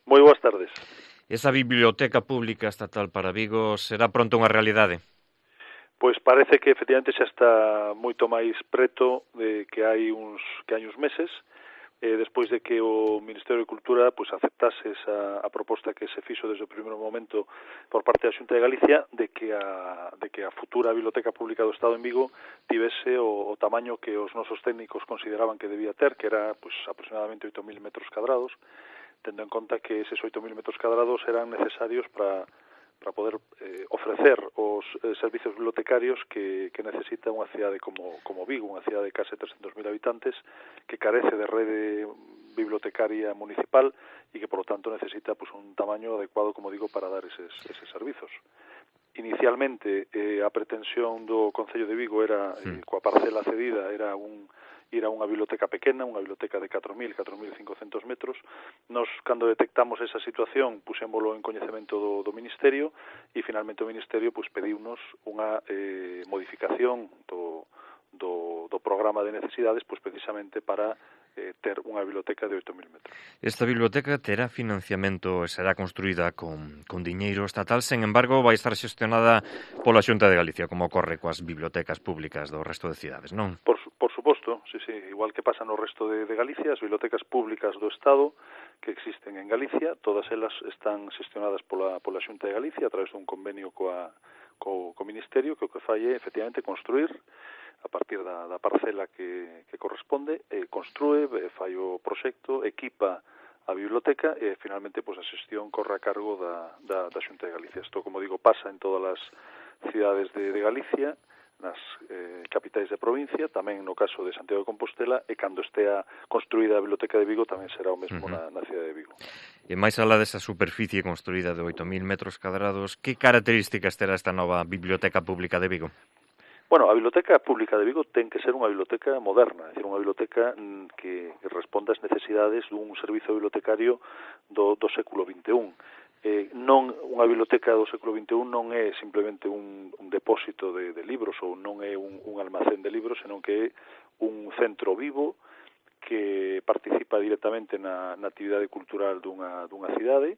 Moi boas tardes. Esa biblioteca pública estatal para Vigo será pronto unha realidade? Pois parece que efectivamente xa está moito máis preto de que hai uns meses, despois de que o Ministerio de Cultura pois aceptase a proposta que se fixo desde o primeiro momento por parte da Xunta de Galicia de que a futura Biblioteca Pública do Estado en Vigo tivese o tamaño que os nosos técnicos consideraban que debía ter, que era pois aproximadamente 8.000 metros cadrados, tendo en conta que eses 8.000 metros cadrados eran necesarios para poder ofrecer os servizos bibliotecarios que necesita unha cidade como Vigo, unha cidade de case 300.000 habitantes que carece de rede bibliotecaria municipal e que, por lo tanto, necesita pues, un tamaño adecuado, como digo, para dar eses servizos. Inicialmente, a pretensión do Concello de Vigo era, coa parcela cedida, era ir a unha biblioteca pequena, unha biblioteca de 4.000, 4.500 metros. Nos, cando detectamos esa situación, pusémolo en coñecemento do Ministerio e, finalmente, o Ministerio pues, pediunos unha modificación do programa de necesidades pues, precisamente para ter unha biblioteca de 8.000 metros. Esta biblioteca terá financiamento e será construída con diñeiro estatal, sen embargo, vai estar xestionada pola Xunta de Galicia, como ocorre coas bibliotecas públicas do resto de cidades, non? Por suposto, sí, igual que pasa no resto de Galicia, as bibliotecas públicas do Estado que existen en Galicia, todas elas están xestionadas pola Xunta de Galicia a través dun convenio co Ministerio, que o que fai é, efectivamente, construir a partir da parcela que corresponde, construe, fai o proxecto, equipa a biblioteca e, finalmente, pues, a xestión corre a cargo da Xunta de Galicia. Isto, como digo, pasa en todas as cidades de Galicia, nas capitais de provincia, tamén no caso de Santiago de Compostela, e cando estea construída a Biblioteca de Vigo tamén será o mesmo na cidade de Vigo. E máis alá desa superficie construída de 8.000 metros cadrados, que características terá esta nova Biblioteca Pública de Vigo? Bueno, a Biblioteca Pública de Vigo ten que ser unha biblioteca moderna, é dicir, unha biblioteca que responda ás necesidades dun servizo bibliotecario do século XXI. Non unha biblioteca do século XXI non é simplemente un depósito de libros ou non é un almacén de libros, senón que é un centro vivo que participa directamente na actividade cultural dunha cidade,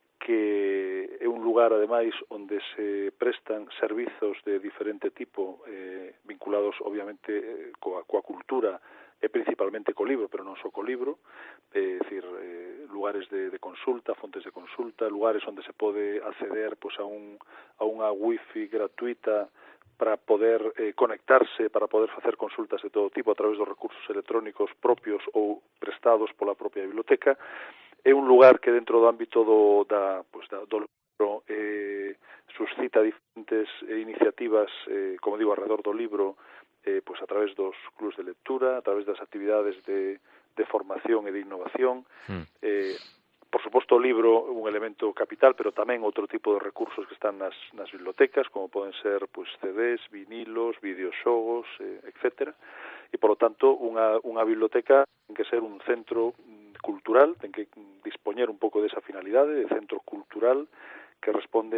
que é un lugar, ademais, onde se prestan servizos de diferente tipo, vinculados, obviamente, coa cultura e principalmente co libro, pero non só co libro, é dicir, lugares de consulta, fontes de consulta, lugares onde se pode acceder pues, a unha wifi gratuita para poder conectarse, para poder facer consultas de todo tipo a través dos recursos electrónicos propios ou prestados pola propia biblioteca. É un lugar que dentro do ámbito do libro suscita diferentes iniciativas, como digo, alrededor do libro, pues a través dos clubs de lectura, a través das actividades de formación e de innovación. Por suposto, o libro é un elemento capital, pero tamén outro tipo de recursos que están nas bibliotecas, como poden ser pues, CDs, vinilos, videoxogos, etcétera. E, por lo tanto, unha biblioteca ten que ser un centro cultural, ten que dispoñer un pouco desa finalidade de centro cultural que responde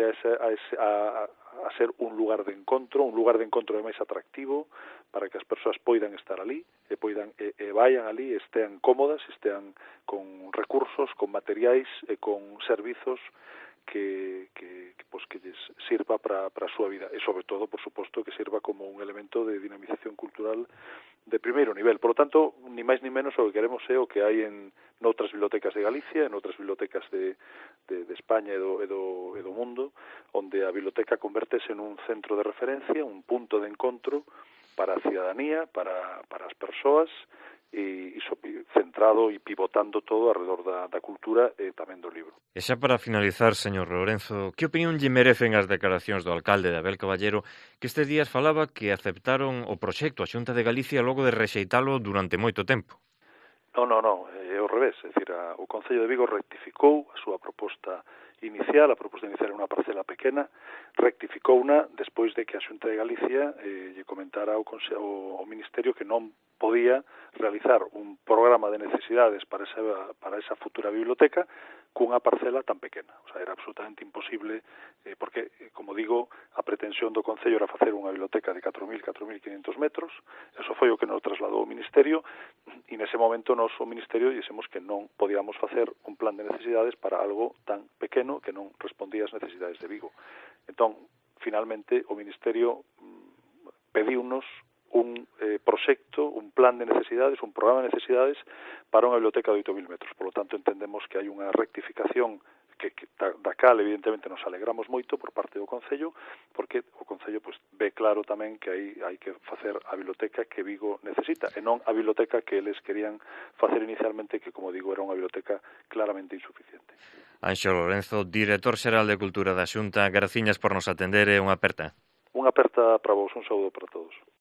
a ser un lugar de encontro máis atractivo para que as persoas poidan estar ali e vayan ali, estean cómodas, estean con recursos, con materiais e con servizos que lles sirva para a súa vida e, sobre todo, por suposto, que sirva como un elemento de dinamización cultural de primeiro nivel. Por lo tanto, ni máis ni menos o que queremos é o que hai en noutras bibliotecas de Galicia, en outras bibliotecas de España e do mundo, onde a biblioteca convertese en un centro de referencia, un punto de encontro para a cidadanía, para as persoas, e centrado e pivotando todo alrededor da cultura e tamén do libro. E xa para finalizar, señor Lourenzo, que opinión lle merecen as declaracións do alcalde de Abel Caballero que estes días falaba que aceptaron o proxecto a Xunta de Galicia logo de rexeitalo durante moito tempo? Non, é ao revés, é dicir, o Concello de Vigo rectificou a súa proposta inicial, era unha parcela pequena, rectificouna despois de que a Xunta de Galicia lle comentara ao Ministerio que non podía realizar un programa de necesidades para esa futura biblioteca cunha parcela tan pequena. O sea, era absolutamente imposible, porque, como digo, a pretensión do Concello era facer unha biblioteca de 4.500 metros. Eso foi o que nos trasladou o Ministerio, e nese momento nos o Ministerio dixemos que non podíamos facer un plan de necesidades para algo tan pequeno que non respondía ás necesidades de Vigo. Entón, finalmente, o Ministerio pediunos un proxecto, un plan de necesidades, un programa de necesidades para unha biblioteca de 8.000 metros. Por lo tanto, entendemos que hai unha rectificación da cal, evidentemente, nos alegramos moito por parte do Concello, porque o Concello pues, ve claro tamén que hai que facer a biblioteca que Vigo necesita, e non a biblioteca que eles querían facer inicialmente, que, como digo, era unha biblioteca claramente insuficiente. Anxo Lorenzo, director xeral de Cultura da Xunta, graciñas por nos atender e unha aperta. Unha aperta para vos, un saúdo para todos.